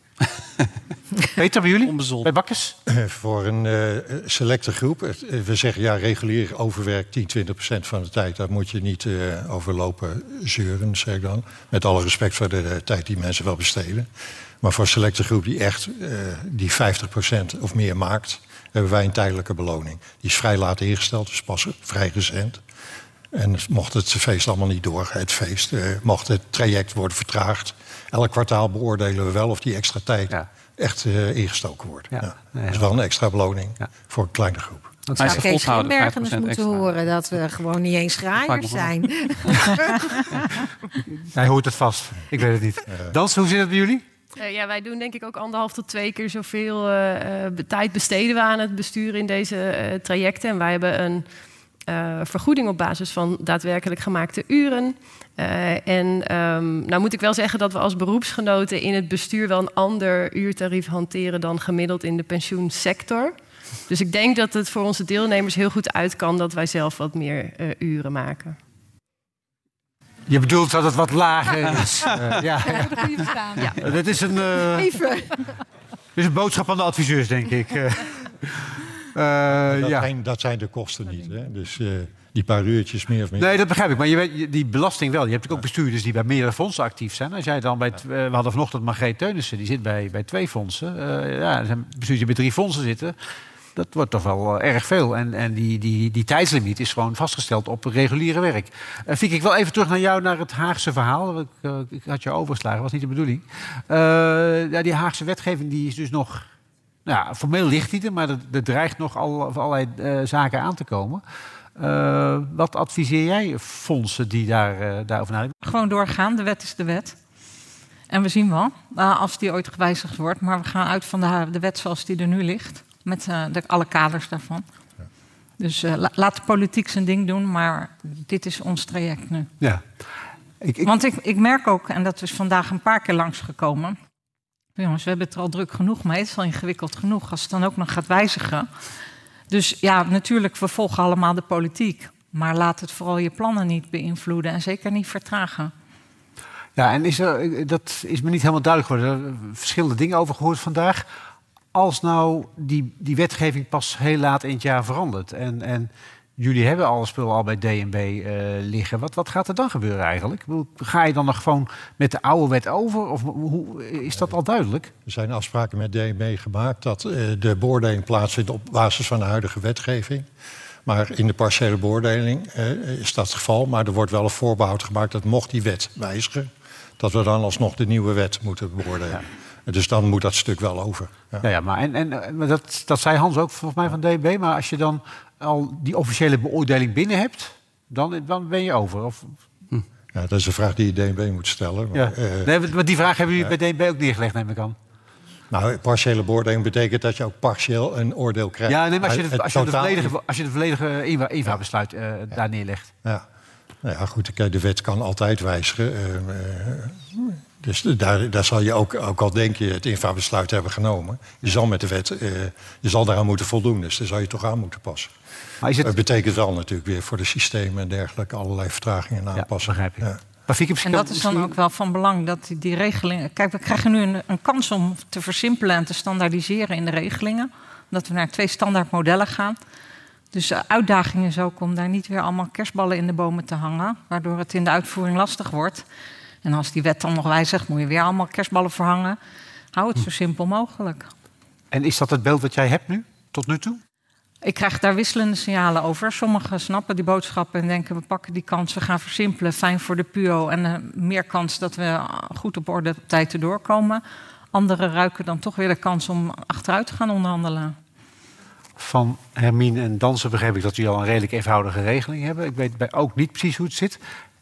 Peter, bij jullie? Onbezond. Bij Bakkers? Uh, voor een uh, selecte groep. Uh, we zeggen ja, regulier overwerk tien, twintig procent van de tijd. Daar moet je niet uh, overlopen zeuren, zeg ik dan. Met alle respect voor de, de tijd die mensen wel besteden. Maar voor een selecte groep die echt uh, die vijftig procent of meer maakt... hebben wij een tijdelijke beloning. Die is vrij laat ingesteld, dus pas vrij recent. En mocht het feest allemaal niet doorgaan, het feest... Uh, mocht het traject worden vertraagd... Elk kwartaal beoordelen we wel of die extra tijd ja. echt uh, ingestoken wordt. Ja. Ja. Nee, dat is wel een extra beloning ja. voor een kleine groep. Dat zou Kees Schimbergen dus moeten extra. horen dat we gewoon niet eens graaiers zijn. Hij hoort het vast. Ik weet het niet. Uh, Dans, hoe zit het bij jullie? Uh, ja, wij doen denk ik ook anderhalf tot twee keer zoveel uh, uh, tijd besteden we aan het besturen in deze uh, trajecten. En wij hebben een uh, vergoeding op basis van daadwerkelijk gemaakte uren. Uh, en um, nou moet ik wel zeggen dat we als beroepsgenoten in het bestuur wel een ander uurtarief hanteren dan gemiddeld in de pensioensector. Dus ik denk dat het voor onze deelnemers heel goed uit kan dat wij zelf wat meer uh, uren maken. Je bedoelt dat het wat lager is? uh, ja. Ja, dat heb je verstaan. Ja. Uh, dat is een, uh, Even. Dit is een boodschap aan de adviseurs, denk ik. Uh, uh, dat, ja. zijn, dat zijn de kosten niet, hè? Dus... Uh, die paar uurtjes meer of meer. Nee, dat begrijp ik. Maar je weet, die belasting wel. Je hebt natuurlijk ook bestuurders die bij meerdere fondsen actief zijn. Als jij dan bij t- we hadden vanochtend Margreet Teunissen, die zit bij, bij twee fondsen. Uh, ja, er zijn bestuurders die bij drie fondsen zitten. Dat wordt toch wel uh, erg veel. En, en die, die, die tijdslimiet is gewoon vastgesteld op reguliere werk. Uh, Fiek, ik wil even terug naar jou, naar het Haagse verhaal. Ik, uh, ik had je overgeslagen, was niet de bedoeling. Uh, ja, die Haagse wetgeving die is dus nog... Nou, formeel ligt die er, maar er, er dreigt nog al, allerlei uh, zaken aan te komen. Uh, wat adviseer jij fondsen die daar, uh, daarover nadenken? Gewoon doorgaan, de wet is de wet. En we zien wel, uh, als die ooit gewijzigd wordt. Maar we gaan uit van de, de wet zoals die er nu ligt. Met uh, de, alle kaders daarvan. Ja. Dus uh, la, laat de politiek zijn ding doen, maar dit is ons traject nu. Ja. Ik, ik... Want ik, ik merk ook, en dat is vandaag een paar keer langsgekomen... Jongens, we hebben het er al druk genoeg mee. Het is al ingewikkeld genoeg als het dan ook nog gaat wijzigen... Dus ja, natuurlijk, we volgen allemaal de politiek. Maar laat het vooral je plannen niet beïnvloeden en zeker niet vertragen. Ja, en is er, dat is me niet helemaal duidelijk geworden. Er zijn verschillende dingen over gehoord vandaag. Als nou die, die wetgeving pas heel laat in het jaar verandert... en, en jullie hebben alle spullen al bij D N B uh, liggen... Wat, wat gaat er dan gebeuren eigenlijk? Ga je dan nog gewoon met de oude wet over? Of hoe, is dat al duidelijk? Er zijn afspraken met D N B gemaakt... dat uh, de beoordeling plaatsvindt op basis van de huidige wetgeving. Maar in de partiële beoordeling uh, is dat het geval. Maar er wordt wel een voorbehoud gemaakt dat mocht die wet wijzigen... dat we dan alsnog de nieuwe wet moeten beoordelen. Ja. Dus dan moet dat stuk wel over. Ja, ja, ja maar en, en, dat, dat zei Hans ook volgens mij van D N B. Maar als je dan al die officiële beoordeling binnen hebt, dan, dan ben je over. Of... Hm. Ja, dat is een vraag die je D N B moet stellen. Maar, ja. uh, nee, maar die vraag hebben jullie ja. bij D N B ook neergelegd, neem ik aan. Nou, partiële beoordeling betekent dat je ook partieel een oordeel krijgt. Ja, nee, maar als je, de, als je, totaal... de, volledige, als je de volledige I V A-besluit uh, ja. daar neerlegt. Ja. Nou ja, goed, de wet kan altijd wijzigen. Uh, uh, dus daar, daar zal je ook, ook al denk je het invaartbesluit hebben genomen. Je zal met de wet, uh, je zal daaraan moeten voldoen. Dus daar zal je toch aan moeten passen. Maar is het... Dat betekent wel natuurlijk weer voor de systemen en dergelijke allerlei vertragingen aanpassen. Ja, begrijp ik. Ja. En dat is dan ook wel van belang, dat die, die regelingen... Kijk, we krijgen nu een, een kans om te versimpelen en te standaardiseren in de regelingen. Omdat we naar twee standaard modellen gaan. Dus de uitdaging is ook om daar niet weer allemaal kerstballen in de bomen te hangen. Waardoor het in de uitvoering lastig wordt. En als die wet dan nog wijzigt, moet je weer allemaal kerstballen verhangen. Hou het zo simpel mogelijk. En is dat het beeld wat jij hebt nu, tot nu toe? Ik krijg daar wisselende signalen over. Sommigen snappen die boodschappen en denken... we pakken die kans, we gaan versimpelen, fijn voor de P U O... en uh, meer kans dat we goed op orde op tijd te doorkomen. Anderen ruiken dan toch weer de kans om achteruit te gaan onderhandelen. Van Hermine en Dansen begreep ik dat jullie al een redelijk eenvoudige regeling hebben. Ik weet bij ook niet precies hoe het zit.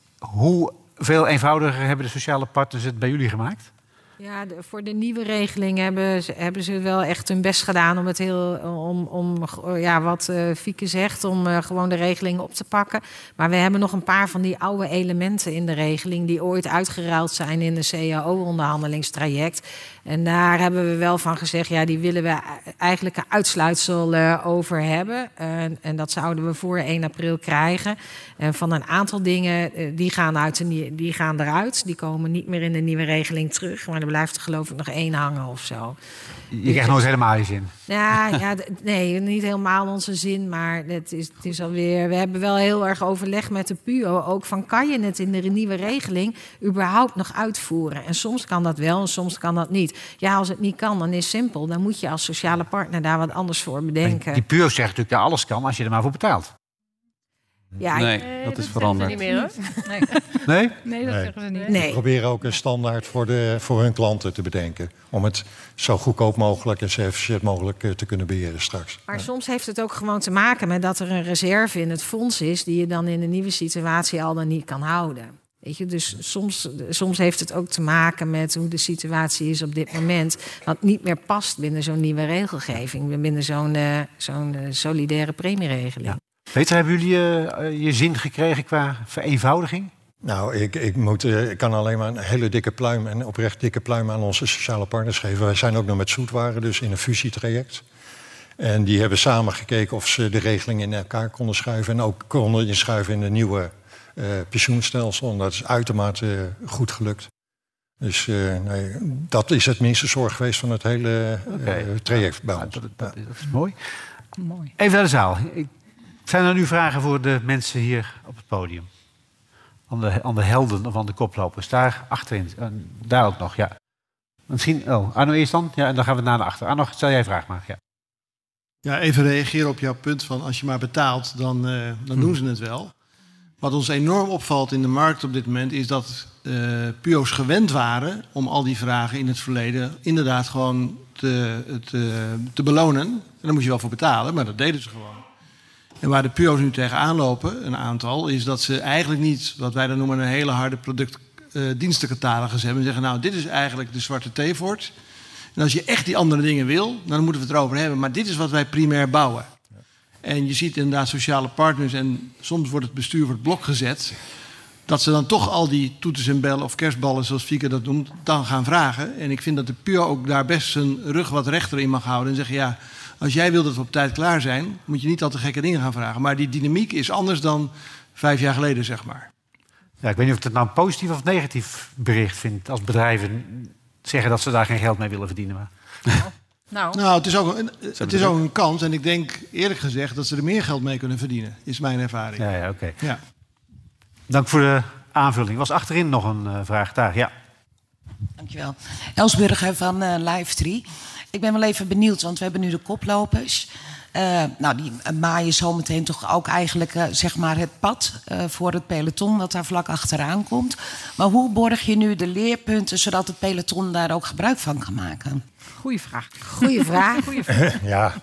Hoeveel eenvoudiger hebben de sociale partners het bij jullie gemaakt? Ja, de, voor de nieuwe regeling hebben ze, hebben ze wel echt hun best gedaan om het heel, om, om ja, wat uh, Fieke zegt, om uh, gewoon de regeling op te pakken. Maar we hebben nog een paar van die oude elementen in de regeling die ooit uitgeruild zijn in een C A O-onderhandelingstraject. En daar hebben we wel van gezegd, ja, die willen we eigenlijk een uitsluitsel uh, over hebben. Uh, en dat zouden we voor één april krijgen. En van een aantal dingen, uh, die, gaan uit de, die gaan eruit. Die komen niet meer in de nieuwe regeling terug. Maar er blijft er geloof ik nog één hangen of zo. Je krijgt nooit helemaal je zin. Ja, ja, nee, niet helemaal onze zin. Maar het is, het is alweer. We hebben wel heel erg overleg met de P U O. Ook van, kan je het in de nieuwe regeling überhaupt nog uitvoeren? En soms kan dat wel en soms kan dat niet. Ja, als het niet kan, dan is het simpel. Dan moet je als sociale partner daar wat anders voor bedenken. Die P U O zegt natuurlijk dat alles kan als je er maar voor betaalt. Ja, nee, nee, dat is veranderd. Niet meer, hoor. Nee? Nee, dat nee. zeggen ze niet. Nee. We proberen ook een standaard voor, de, voor hun klanten te bedenken. Om het zo goedkoop mogelijk en zo efficiënt mogelijk te kunnen beheren straks. Maar ja. soms heeft het ook gewoon te maken met dat er een reserve in het fonds is die je dan in de nieuwe situatie al dan niet kan houden. Weet je, dus soms, soms heeft het ook te maken met hoe de situatie is op dit moment. Wat niet meer past binnen zo'n nieuwe regelgeving. Binnen zo'n uh, zo'n uh, solidaire premieregeling. Ja. Peter, hebben jullie uh, je zin gekregen qua vereenvoudiging? Nou, ik, ik, moet, uh, ik kan alleen maar een hele dikke pluim en oprecht dikke pluim aan onze sociale partners geven. Wij zijn ook nog met Zoetwaren, dus in een fusietraject. En die hebben samen gekeken of ze de regeling in elkaar konden schuiven. En ook konden inschuiven in de nieuwe uh, pensioenstelsel. En dat is uitermate uh, goed gelukt. Dus uh, nee, dat is het minste zorg geweest van het hele uh, okay. traject bij ons. Ja, dat, dat, dat is mooi. mooi. Even naar de zaal. Ik, zijn er nu vragen voor de mensen hier op het podium? Aan de, aan de helden of aan de koplopers? Daar achterin. Uh, daar ook nog, ja. Misschien, oh, Arno eerst dan? Ja, en dan gaan we naar de achter. Arno, stel jij een vraag maar. Ja. Ja, even reageren op jouw punt van als je maar betaalt, dan, uh, dan doen ze het wel. Wat ons enorm opvalt in de markt op dit moment is dat uh, P U O's gewend waren om al die vragen in het verleden inderdaad gewoon te, te, te belonen. En daar moet je wel voor betalen, maar dat deden ze gewoon. En waar de P U O's nu tegenaan lopen, een aantal, is dat ze eigenlijk niet, wat wij dan noemen, een hele harde productdienstencatalogus uh, hebben. En zeggen, nou, dit is eigenlijk de zwarte theevoort. En als je echt die andere dingen wil, dan moeten we het erover hebben. Maar dit is wat wij primair bouwen. Ja. En je ziet inderdaad sociale partners, en soms wordt het bestuur voor het blok gezet, dat ze dan toch al die toeters en bellen of kerstballen, zoals Fieke dat noemt, dan gaan vragen. En ik vind dat de P U O ook daar best zijn rug wat rechter in mag houden en zeggen, ja, als jij wil dat we op tijd klaar zijn, moet je niet al te gekke dingen gaan vragen. Maar die dynamiek is anders dan vijf jaar geleden, zeg maar. Ja, ik weet niet of ik het nou een positief of negatief bericht vind als bedrijven zeggen dat ze daar geen geld mee willen verdienen. Maar. Nou, nou het is, ook een, het is ook een kans. En ik denk eerlijk gezegd dat ze er meer geld mee kunnen verdienen. Is mijn ervaring. Ja, ja, oké. Ja. Dank voor de aanvulling. Was achterin nog een uh, vraag daar? Ja. Dankjewel. Elsburger van uh, Live3. Ik ben wel even benieuwd, want we hebben nu de koplopers. Uh, nou, die maaien zometeen toch ook eigenlijk uh, zeg maar het pad uh, voor het peloton wat daar vlak achteraan komt. Maar hoe borg je nu de leerpunten zodat het peloton daar ook gebruik van kan maken? Goeie vraag. Goeie vraag. Goeie vraag. Ja.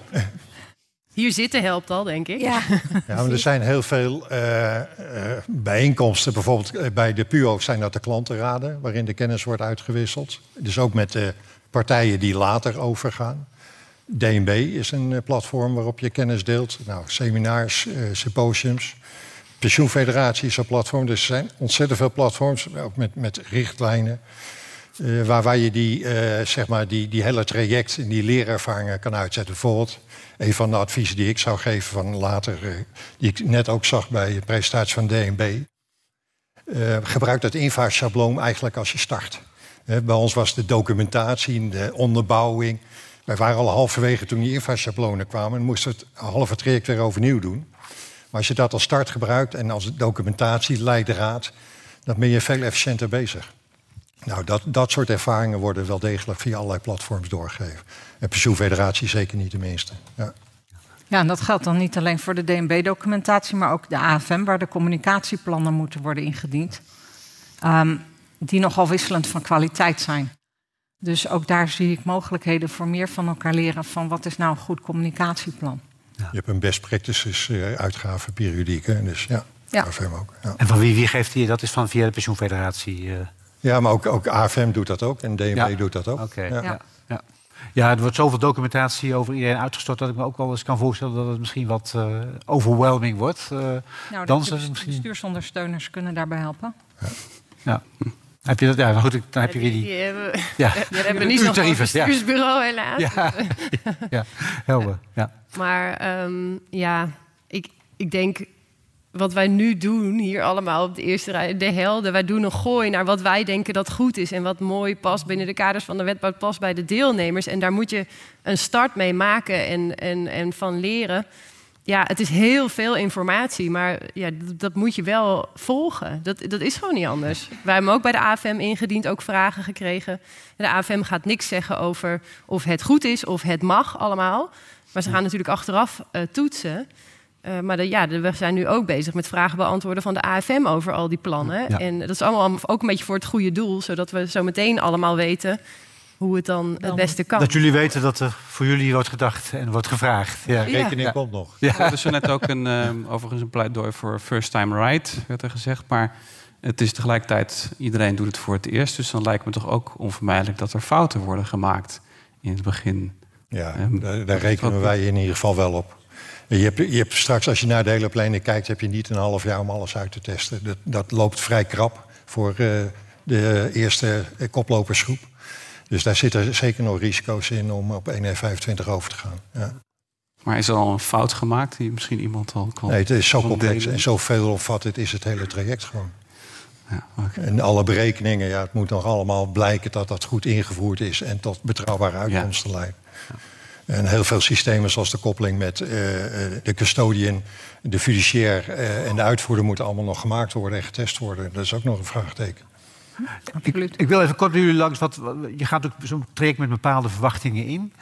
Hier zitten helpt al, denk ik. Ja, ja maar er zijn heel veel uh, uh, bijeenkomsten. Bijvoorbeeld uh, bij de P U O's zijn dat de klantenraden, waarin de kennis wordt uitgewisseld. Dus ook met de partijen die later overgaan. D N B is een uh, platform waarop je kennis deelt. Nou, seminars, uh, symposiums. Pensioenfederatie is een platform. Dus er zijn ontzettend veel platforms, ook met, met richtlijnen. Uh, waar, waar je die, uh, zeg maar die, die hele traject en die leerervaringen kan uitzetten. Bijvoorbeeld, een van de adviezen die ik zou geven van later, uh, die ik net ook zag bij de presentatie van D N B. Uh, gebruik dat invaartschabloon eigenlijk als je start. Uh, bij ons was de documentatie, de onderbouwing. Wij waren al halverwege toen die invaartschablonen kwamen en moesten het halve traject weer overnieuw doen. Maar als je dat als start gebruikt en als documentatie, leidraad, dan ben je veel efficiënter bezig. Nou, dat, dat soort ervaringen worden wel degelijk via allerlei platforms doorgegeven. En Pensioenfederatie zeker niet de minste. Ja. Ja, en dat geldt dan niet alleen voor de D N B-documentatie, maar ook de A F M, waar de communicatieplannen moeten worden ingediend. Um, die nogal wisselend van kwaliteit zijn. Dus ook daar zie ik mogelijkheden voor meer van elkaar leren van wat is nou een goed communicatieplan. Ja. Je hebt een best practices uh, uitgave periodiek, hè? Dus ja, ja. A F M ook. Ja. En van wie, wie geeft die? Dat is van via de Pensioenfederatie? Uh... Ja, maar ook, ook A F M doet dat ook en D N B ja. doet dat ook. Okay. Ja. Ja. Ja. Ja, er wordt zoveel documentatie over iedereen uitgestort dat ik me ook wel eens kan voorstellen dat het misschien wat uh, overwhelming wordt. Uh, nou, dansen de misschien. bestuursondersteuners kunnen daarbij helpen. Ja. Ja. Heb je dat? Ja, nou goed, dan heb je weer die. Die hebben, ja. die hebben niet nog een bestuursbureau, helaas. Ja, ja. helder. Ja. Maar um, ja, ik, ik denk wat wij nu doen hier allemaal op de eerste rij, de helden, wij doen een gooi naar wat wij denken dat goed is en wat mooi past binnen de kaders van de wet, wat past bij de deelnemers. En daar moet je een start mee maken en, en, en van leren. Ja, het is heel veel informatie, maar ja, dat, dat moet je wel volgen. Dat, dat is gewoon niet anders. Wij hebben ook bij de A F M ingediend, ook vragen gekregen. De A F M gaat niks zeggen over of het goed is of het mag allemaal. Maar ze gaan natuurlijk achteraf uh, toetsen. Uh, maar de, ja, de, we zijn nu ook bezig met vragen beantwoorden van de A F M over al die plannen. Ja. En dat is allemaal ook een beetje voor het goede doel, zodat we zo meteen allemaal weten hoe het dan het beste kan. Dat jullie weten dat er voor jullie wordt gedacht en wordt gevraagd. Ja. Rekening ja. komt nog. Ja. Er is net ook een, um, overigens een pleidooi voor first time right, werd er gezegd. Maar het is tegelijkertijd, iedereen doet het voor het eerst. Dus dan lijkt me toch ook onvermijdelijk dat er fouten worden gemaakt in het begin. Ja, um, daar, daar rekenen wat... wij in ieder geval wel op. Je hebt, je hebt straks, als je naar de hele planning kijkt, heb je niet een half jaar om alles uit te testen. Dat, dat loopt vrij krap voor uh, de eerste koplopersgroep. Dus daar zitten zeker nog risico's in om op één vijfentwintig over te gaan. Ja. Maar is er al een fout gemaakt die misschien iemand al kan... Nee, het is zo complex en zo veelomvattend is het hele traject gewoon. Ja, okay. En alle berekeningen, ja, het moet nog allemaal blijken dat dat goed ingevoerd is en tot betrouwbare uitkomsten ja. leidt. Ja. En heel veel systemen zoals de koppeling met uh, de custodian, de fiduciair uh, en de uitvoerder moeten allemaal nog gemaakt worden en getest worden. Dat is ook nog een vraagteken. Ik, ik wil even kort bij jullie langs. Wat, je gaat ook zo'n traject met bepaalde verwachtingen in.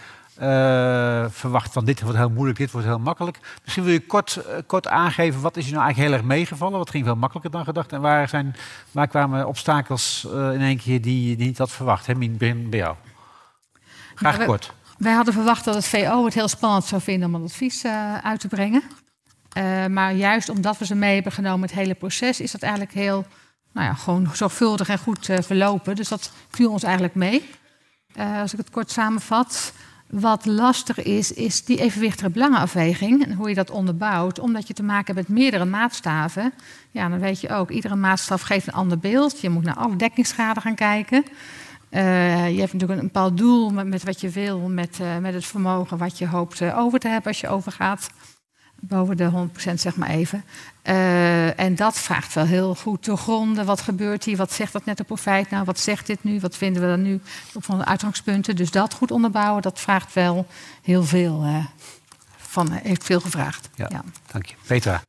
Uh, verwacht van dit wordt heel moeilijk, dit wordt heel makkelijk. Misschien wil je kort, uh, kort aangeven, wat is je nou eigenlijk heel erg meegevallen? Wat ging veel makkelijker dan gedacht? En waar, zijn, waar kwamen obstakels uh, in één keer die je niet had verwacht? Hè, Mien, begin bij jou. Graag nou, kort. Wij hadden verwacht dat het V O het heel spannend zou vinden om een advies uh, uit te brengen. Uh, maar juist omdat we ze mee hebben genomen het hele proces, is dat eigenlijk heel... Nou ja, gewoon zorgvuldig en goed uh, verlopen. Dus dat viel ons eigenlijk mee. Uh, als ik het kort samenvat. Wat lastig is, is die evenwichtige belangenafweging. En hoe je dat onderbouwt. Omdat je te maken hebt met meerdere maatstaven. Ja, dan weet je ook, iedere maatstaf geeft een ander beeld. Je moet naar alle dekkingsgraden gaan kijken. Uh, je hebt natuurlijk een bepaald doel met, met wat je wil. Met, uh, met het vermogen wat je hoopt uh, over te hebben als je overgaat. Boven de honderd procent, zeg maar even. Uh, en dat vraagt wel heel goed doorgronden. Wat gebeurt hier? Wat zegt dat netto profijt nou? Wat zegt dit nu? Wat vinden we dan nu op van de uitgangspunten? Dus dat goed onderbouwen, dat vraagt wel heel veel. Uh, van, heeft veel gevraagd. Ja, ja. Dank je. Petra.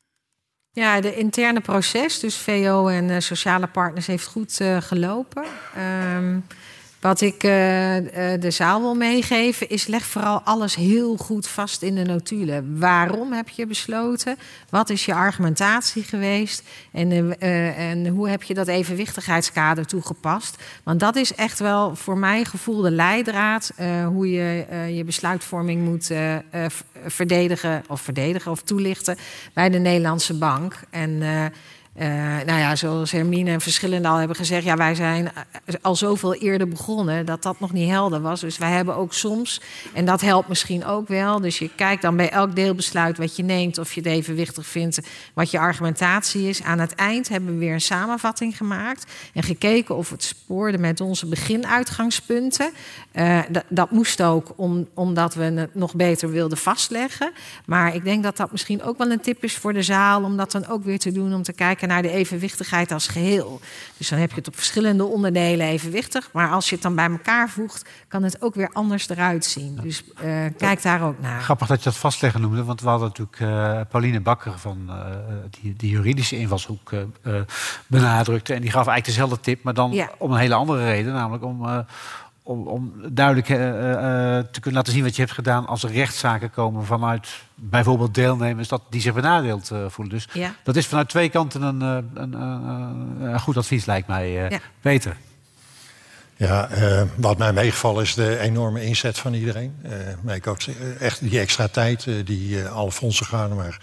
Ja, de interne proces, dus V O en uh, sociale partners, heeft goed uh, gelopen. Um, Wat ik uh, de zaal wil meegeven is, leg vooral alles heel goed vast in de notulen. Waarom heb je besloten? Wat is je argumentatie geweest? En, uh, en hoe heb je dat evenwichtigheidskader toegepast? Want dat is echt wel voor mijn gevoel de leidraad. Uh, hoe je uh, je besluitvorming moet uh, uh, verdedigen of verdedigen of toelichten bij de Nederlandse Bank. En... Uh, Uh, nou ja, zoals Hermine en verschillende al hebben gezegd... ja, wij zijn al zoveel eerder begonnen dat dat nog niet helder was. Dus wij hebben ook soms, en dat helpt misschien ook wel... dus je kijkt dan bij elk deelbesluit wat je neemt... of je het evenwichtig vindt, wat je argumentatie is. Aan het eind hebben we weer een samenvatting gemaakt... en gekeken of het spoorde met onze beginuitgangspunten. Uh, d- dat moest ook om, omdat we het nog beter wilden vastleggen. Maar ik denk dat dat misschien ook wel een tip is voor de zaal... om dat dan ook weer te doen, om te kijken naar de evenwichtigheid als geheel. Dus dan heb je het op verschillende onderdelen evenwichtig. Maar als je het dan bij elkaar voegt, kan het ook weer anders eruit zien. Dus uh, kijk daar ook naar. Grappig dat je dat vastleggen noemde. Want we hadden natuurlijk uh, Pauline Bakker van uh, die, die juridische invalshoek uh, uh, benadrukte. En die gaf eigenlijk dezelfde tip, maar dan ja. om een hele andere reden. Namelijk om... Uh, Om, om duidelijk uh, uh, te kunnen laten zien wat je hebt gedaan... als er rechtszaken komen vanuit bijvoorbeeld deelnemers... Dat die zich benadeeld uh, voelen. Dus ja. dat is vanuit twee kanten een, een, een, een goed advies, lijkt mij. Uh, ja. Peter? Ja, uh, wat mij meegevallen is de enorme inzet van iedereen. Uh, maar ik ook echt die extra tijd uh, die uh, alle fondsen gaan... maar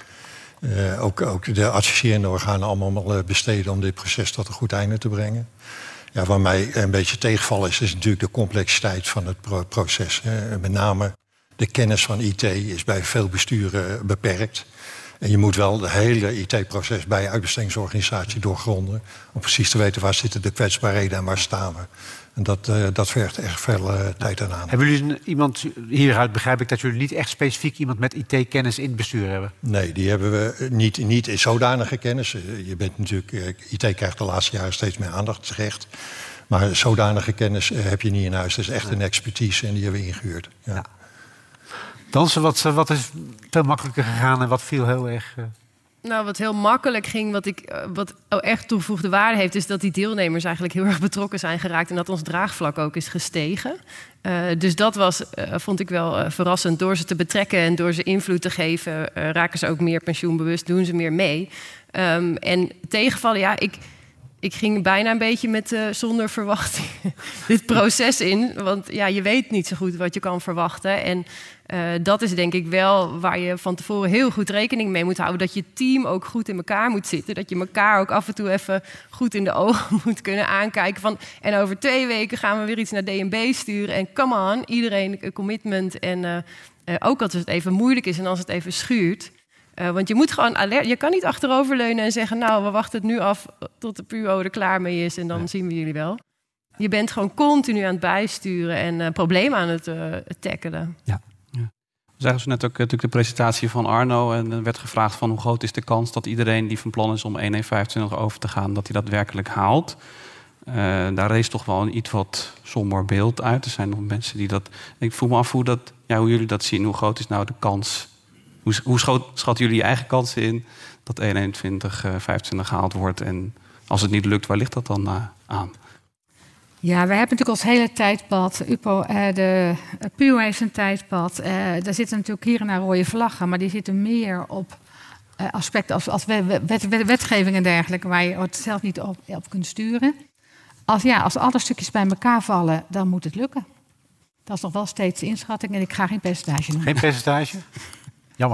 uh, ook, ook de adviserende organen allemaal uh, besteden... om dit proces tot een goed einde te brengen. Ja, wat mij een beetje tegenvallen is, is natuurlijk de complexiteit van het pro- proces. Hè. Met name de kennis van I T is bij veel besturen beperkt. En je moet wel het hele I T-proces bij je uitbestedingsorganisatie doorgronden... om precies te weten waar zitten de kwetsbaarheden en waar staan we. En dat, uh, dat vergt echt veel uh, tijd aan. Hebben jullie iemand, hieruit begrijp ik dat jullie niet echt specifiek iemand met I T-kennis in het bestuur hebben? Nee, die hebben we niet, niet in zodanige kennis. Je bent natuurlijk, I T krijgt de laatste jaren steeds meer aandacht terecht. Maar zodanige kennis heb je niet in huis. Dat is echt een expertise en die hebben we ingehuurd. Ja. Ja. Dansen, wat, wat is veel makkelijker gegaan en wat viel heel erg... Uh... Nou, wat heel makkelijk ging, wat, ik, wat echt toegevoegde waarde heeft... is dat die deelnemers eigenlijk heel erg betrokken zijn geraakt... en dat ons draagvlak ook is gestegen. Uh, dus dat was, uh, vond ik wel uh, verrassend. Door ze te betrekken en door ze invloed te geven... Uh, raken ze ook meer pensioenbewust, doen ze meer mee. Um, en tegenvallen, ja, ik... Ik ging bijna een beetje met uh, zonder verwachting dit proces in. Want ja, je weet niet zo goed wat je kan verwachten. En uh, dat is denk ik wel waar je van tevoren heel goed rekening mee moet houden. Dat je team ook goed in elkaar moet zitten. Dat je elkaar ook af en toe even goed in de ogen moet kunnen aankijken. Van, en over twee weken gaan we weer iets naar D N B sturen. En come on, iedereen een commitment. En uh, uh, ook als het even moeilijk is en als het even schuurt... Uh, want je moet gewoon alert. Je kan niet achteroverleunen en zeggen... nou, we wachten het nu af tot de P U O er klaar mee is... en dan ja. zien we jullie wel. Je bent gewoon continu aan het bijsturen... en uh, problemen aan het uh, tackelen. Ja. Ja. We zagen net ook natuurlijk de presentatie van Arno... en er werd gevraagd van hoe groot is de kans... dat iedereen die van plan is om één één vijfentwintig over te gaan... dat hij dat werkelijk haalt. Uh, daar rees toch wel een iets wat somber beeld uit. Er zijn nog mensen die dat... Ik voel me af hoe, dat, ja, hoe jullie dat zien. Hoe groot is nou de kans... Hoe, hoe schat, schatten jullie je eigen kansen in dat één één twintig vijfentwintig gehaald wordt? En als het niet lukt, waar ligt dat dan uh, aan? Ja, wij hebben natuurlijk ons hele tijdpad. U P O, uh, de uh, P U O heeft een tijdpad. Uh, daar zitten natuurlijk hier en daar rode vlaggen, maar die zitten meer op uh, aspecten als, als wet, wet, wet, wetgeving en dergelijke, waar je het zelf niet op, op kunt sturen. Als, ja, als alle stukjes bij elkaar vallen, dan moet het lukken. Dat is nog wel steeds de inschatting en ik ga geen percentage noemen. Geen percentage? Jammer.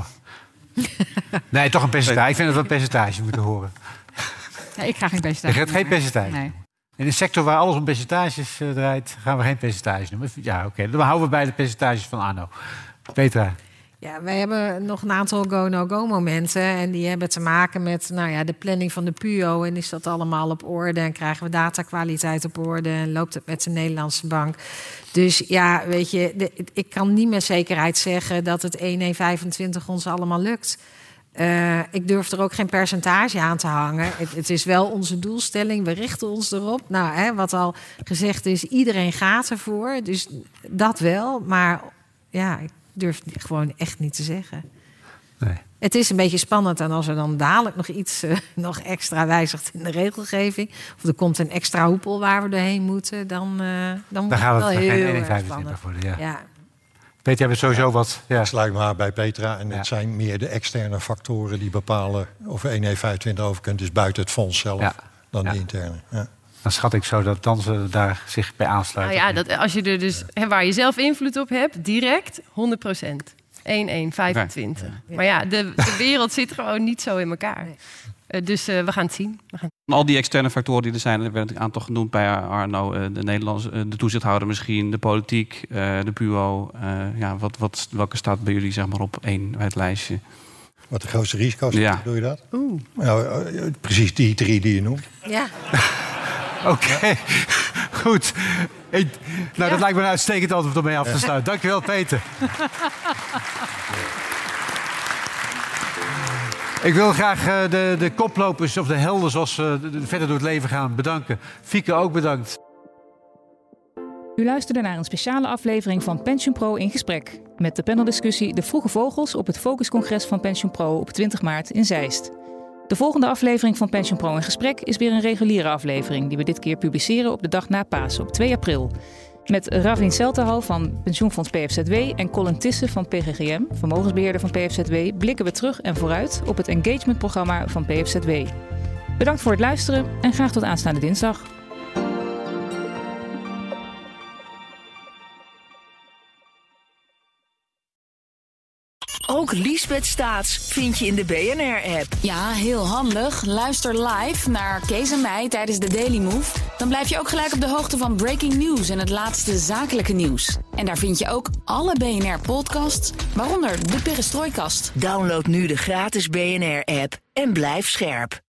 Nee, toch een percentage. Ik vind dat we een percentage moeten horen. Nee, ik ga geen percentage. Je gaat geen percentage. Nee. In een sector waar alles om percentages uh, draait, gaan we geen percentage noemen. Ja, oké. Okay. Dan houden we bij de percentages van Arno. Petra. Ja, wij hebben nog een aantal go-no-go momenten. En die hebben te maken met nou ja, de planning van de P U O. En is dat allemaal op orde? En krijgen we datakwaliteit op orde? En loopt het met de Nederlandse bank? Dus ja, weet je, de, ik kan niet met zekerheid zeggen dat het één één vijfentwintig ons allemaal lukt. Uh, ik durf er ook geen percentage aan te hangen. Het, het is wel onze doelstelling, we richten ons erop. Nou, hè, wat al gezegd is, iedereen gaat ervoor. Dus dat wel, maar ja, ik durf het gewoon echt niet te zeggen. Nee. Het is een beetje spannend en als er dan dadelijk nog iets uh, nog extra wijzigt in de regelgeving, of er komt een extra hoepel waar we doorheen moeten, dan, uh, dan, dan gaat het het wel heel geen erg spannend worden. Ja. Ja. Peter, jij bent sowieso wat... Ja. Ik sluit me aan bij Petra. En ja. het zijn meer de externe factoren die bepalen of één één vijfentwintig over kunt. Dus buiten het fonds zelf ja. dan ja. de interne. Ja. Dan schat ik zo dat dansen daar zich bij aansluit. Nou ja, dat, als je er dus hè, waar je zelf invloed op hebt, direct honderd procent. één één vijfentwintig. Ja. Maar ja, de, de wereld zit gewoon niet zo in elkaar. Nee. Uh, dus uh, we gaan het zien. We gaan... Al die externe factoren die er zijn, er werd een aantal genoemd bij Arno. Uh, de Nederlandse, uh, de toezichthouder misschien, de politiek, uh, de P U O. Uh, ja, wat, wat, welke staat bij jullie zeg maar, op één bij het lijstje? Wat de grootste risico's zijn, ja. doe je dat? Oeh. Nou, uh, precies die drie die je noemt. Ja. Oké, okay. Goed. Ik, nou, ja. Dat lijkt me een uitstekend antwoord om mee af te sluiten. Ja. Dankjewel, Peter. Ik wil graag uh, de, de koplopers of de helden zoals ze uh, verder door het leven gaan bedanken. Fieke ook bedankt. U luisterde naar een speciale aflevering van PensioenPro in gesprek. Met de paneldiscussie De Vroege Vogels op het Focuscongres van PensioenPro op twintig maart in Zeist. De volgende aflevering van PensioenPro in gesprek is weer een reguliere aflevering die we dit keer publiceren op de dag na Pasen op twee april. Met Ravin Seltahal van Pensioenfonds P F Z W en Colin Tissen van P G G M, vermogensbeheerder van P F Z W, blikken we terug en vooruit op het engagementprogramma van P F Z W. Bedankt voor het luisteren en graag tot aanstaande dinsdag. Ook Liesbeth Staats vind je in de B N R-app. Ja, heel handig. Luister live naar Kees en mij tijdens de Daily Move. Dan blijf je ook gelijk op de hoogte van breaking news en het laatste zakelijke nieuws. En daar vind je ook alle B N R-podcasts, waaronder de Perestrooikast. Download nu de gratis B N R-app en blijf scherp.